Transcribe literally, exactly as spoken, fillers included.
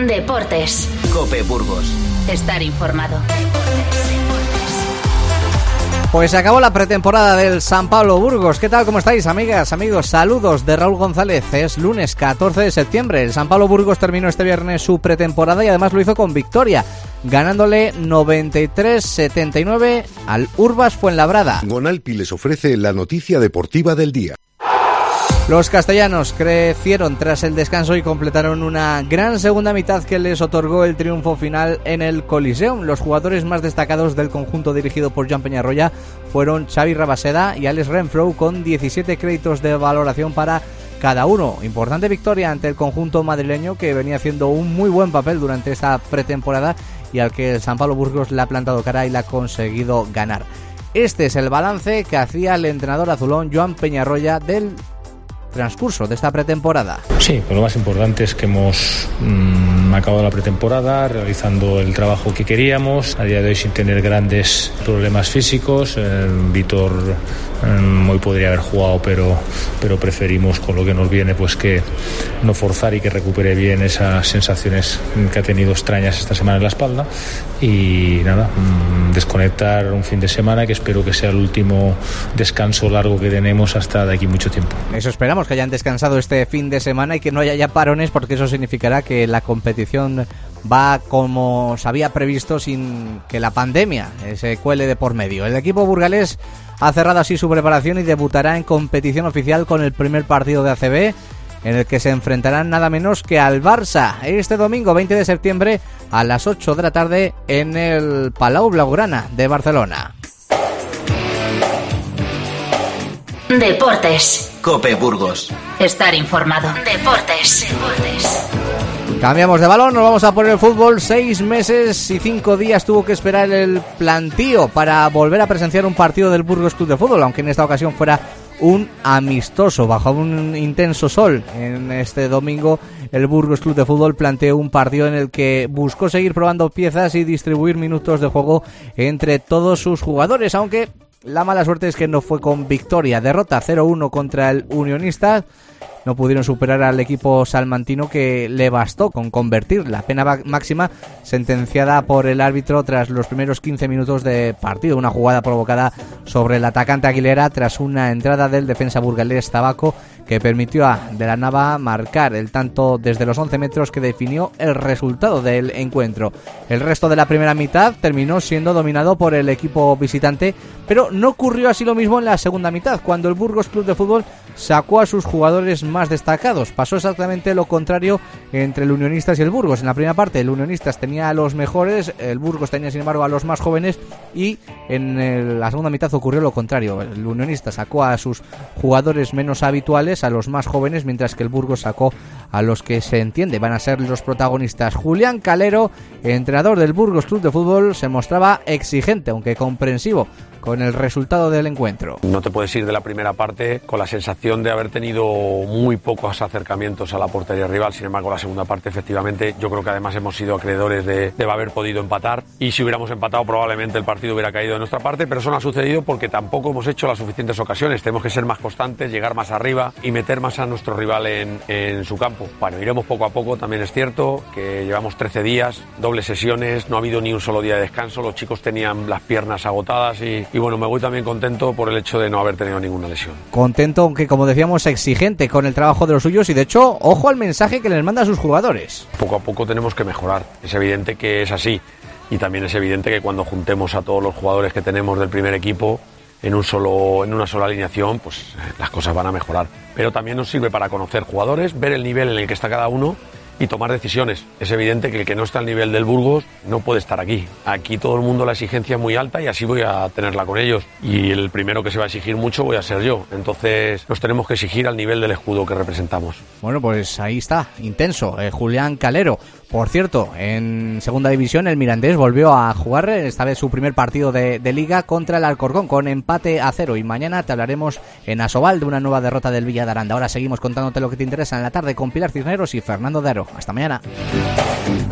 Deportes. COPE Burgos. Estar informado. Pues se acabó la pretemporada del San Pablo Burgos. ¿Qué tal? ¿Cómo estáis, amigas, amigos? Saludos de Raúl González. Es lunes catorce de septiembre. El San Pablo Burgos terminó este viernes su pretemporada y además lo hizo con victoria, ganándole noventa y tres setenta y nueve al Urbas Fuenlabrada. Gonalpi les ofrece la noticia deportiva del día. Los castellanos crecieron tras el descanso y completaron una gran segunda mitad que les otorgó el triunfo final en el Coliseum. Los jugadores más destacados del conjunto dirigido por Joan Peñarroya fueron Xavi Rabaseda y Alex Renfro, con diecisiete créditos de valoración para cada uno. Importante victoria ante el conjunto madrileño, que venía haciendo un muy buen papel durante esta pretemporada y al que el San Pablo Burgos le ha plantado cara y le ha conseguido ganar. Este es el balance que hacía el entrenador azulón Joan Peñarroya del transcurso de esta pretemporada. Sí, pues lo más importante es que hemos mmm, acabado la pretemporada realizando el trabajo que queríamos, a día de hoy sin tener grandes problemas físicos. eh, Víctor eh, hoy podría haber jugado, pero, pero preferimos, con lo que nos viene, pues que no forzar y que recupere bien esas sensaciones que ha tenido extrañas esta semana en la espalda. Y nada, mmm, desconectar un fin de semana que espero que sea el último descanso largo que tenemos hasta de aquí mucho tiempo. Eso esperamos, que hayan descansado este fin de semana y que no haya ya parones, porque eso significará que la competición va como se había previsto, sin que la pandemia se cuele de por medio. El equipo burgalés ha cerrado así su preparación y debutará en competición oficial con el primer partido de A C B, en el que se enfrentarán nada menos que al Barça este domingo veinte de septiembre a las ocho de la tarde en el Palau Blaugrana de Barcelona. Deportes. COPE Burgos. Estar informado. Deportes. Deportes. Cambiamos de balón, nos vamos a por el fútbol. Seis meses y cinco días tuvo que esperar el plantío para volver a presenciar un partido del Burgos Club de Fútbol, aunque en esta ocasión fuera un amistoso bajo un intenso sol. En este domingo el Burgos Club de Fútbol planteó un partido en el que buscó seguir probando piezas y distribuir minutos de juego entre todos sus jugadores, aunque la mala suerte es que no fue con victoria. Derrota cero uno contra el Unionistas. No pudieron superar al equipo salmantino, que le bastó con convertir la pena máxima sentenciada por el árbitro tras los primeros quince minutos de partido. Una jugada provocada sobre el atacante Aguilera tras una entrada del defensa burgalés Tabaco, que permitió a De la Nava marcar el tanto desde los once metros que definió el resultado del encuentro. El resto de la primera mitad terminó siendo dominado por el equipo visitante, pero no ocurrió así lo mismo en la segunda mitad, cuando el Burgos Club de Fútbol sacó a sus jugadores más destacados. Pasó exactamente lo contrario entre el Unionistas y el Burgos. En la primera parte el Unionistas tenía a los mejores, el Burgos tenía sin embargo a los más jóvenes, y en el, la segunda mitad ocurrió lo contrario. El Unionistas sacó a sus jugadores menos habituales, a los más jóvenes, mientras que el Burgos sacó a los que se entiende van a ser los protagonistas. Julián Calero, entrenador del Burgos Club de Fútbol, se mostraba exigente, aunque comprensivo, con el resultado del encuentro. No te puedes ir de la primera parte con la sensación de haber tenido muy pocos acercamientos a la portería rival. Sin embargo, la segunda parte, efectivamente, yo creo que además hemos sido acreedores de, de haber podido empatar, y si hubiéramos empatado probablemente el partido hubiera caído de nuestra parte, pero eso no ha sucedido porque tampoco hemos hecho las suficientes ocasiones. Tenemos que ser más constantes, llegar más arriba y meter más a nuestro rival en, en su campo. Bueno, iremos poco a poco. También es cierto que llevamos trece días, dobles sesiones, no ha habido ni un solo día de descanso, los chicos tenían las piernas agotadas y Y bueno, me voy también contento por el hecho de no haber tenido ninguna lesión. Contento, aunque como decíamos, exigente con el trabajo de los suyos, y de hecho, ojo al mensaje que les manda a sus jugadores. Poco a poco tenemos que mejorar, es evidente que es así, y también es evidente que cuando juntemos a todos los jugadores que tenemos del primer equipo en un solo, en una sola alineación, pues las cosas van a mejorar. Pero también nos sirve para conocer jugadores, ver el nivel en el que está cada uno y tomar decisiones. Es evidente que el que no está al nivel del Burgos no puede estar aquí. Aquí todo el mundo, la exigencia es muy alta y así voy a tenerla con ellos. Y el primero que se va a exigir mucho voy a ser yo. Entonces nos tenemos que exigir al nivel del escudo que representamos. Bueno, pues ahí está, intenso, eh, Julián Calero. Por cierto, en segunda división el Mirandés volvió a jugar, esta vez su primer partido de, de Liga, contra el Alcorcón, con empate a cero. Y mañana te hablaremos en Asobal de una nueva derrota del Villa de Aranda. Ahora seguimos contándote lo que te interesa en la tarde con Pilar Cisneros y Fernando de Aro. Hasta mañana.